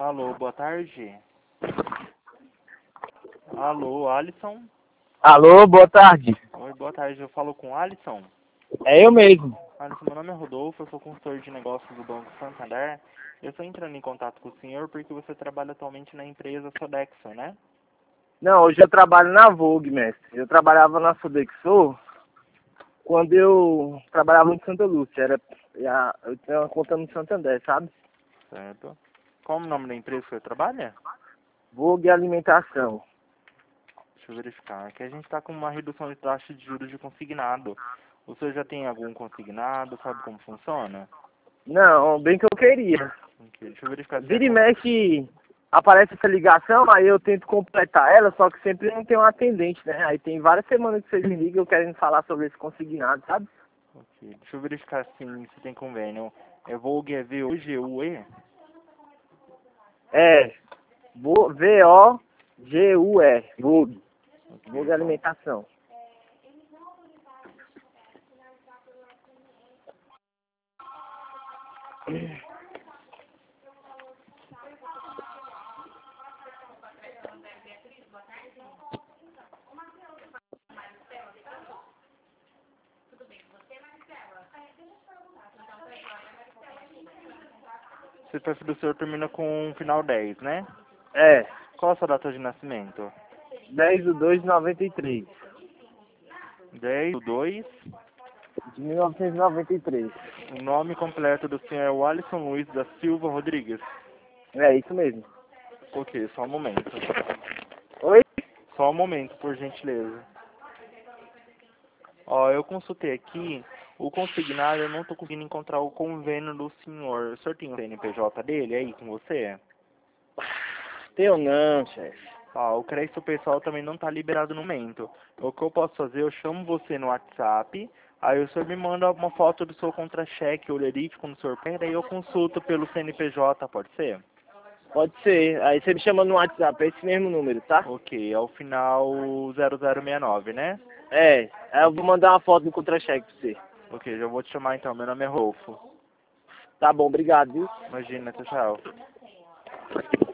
Alô, boa tarde. Alô, Alisson. Alô, boa tarde. Oi, boa tarde. Eu falo com o Alisson. É eu mesmo. Alisson, meu nome é Rodolfo, eu sou consultor de negócios do Banco Santander. Eu estou entrando em contato com o senhor porque você trabalha atualmente na empresa Sodexo, né? Não, hoje eu trabalho na Vogue, mestre. Eu trabalhava na Sodexo quando eu trabalhava em Santa Lúcia. Eu tinha uma conta no Santander, sabe? Certo. Qual o nome da empresa que você trabalha? Vogue Alimentação. Deixa eu verificar. Aqui a gente está com uma redução de taxa de juros de consignado. O senhor já tem algum consignado? Sabe como funciona? Não, bem que eu queria. Ok, deixa eu verificar se é... Vira e mexe, aparece essa ligação, aí eu tento completar ela, só que sempre não tem um atendente, né? Aí tem várias semanas que vocês me ligam querendo falar sobre esse consignado, sabe? Ok, deixa eu verificar se tem convênio. É Vogue, é V-O-G-U-E? É, V-O-G-U-E, Vogue. Ok, Vogue só. Alimentação. Você perfil do senhor termina com final 10, né? É, Qual a sua data de nascimento? 10/2/93, 10/2. de 1993. O nome completo do senhor é o Alisson Luiz da Silva Rodrigues. É isso mesmo. Ok, só um momento. Oi? Só um momento, por gentileza. Ó, eu consultei aqui o consignado, eu não tô conseguindo encontrar o convênio do senhor. O senhor tem o CNPJ dele aí com você? Tenho não, chefe. Ah, o crédito pessoal também não tá liberado no momento. O que eu posso fazer, eu chamo você no WhatsApp, aí o senhor me manda uma foto do seu contra-cheque, olerite, quando o senhor pede, aí eu consulto pelo CNPJ, pode ser? Pode ser. Aí você me chama no WhatsApp, é esse mesmo número, tá? Ok, é o final 0069, né? É, aí eu vou mandar uma foto do contra-cheque pra você. Ok, já vou te chamar então, meu nome é Rolfo. Tá bom, obrigado, viu? Imagina, tchau, tchau.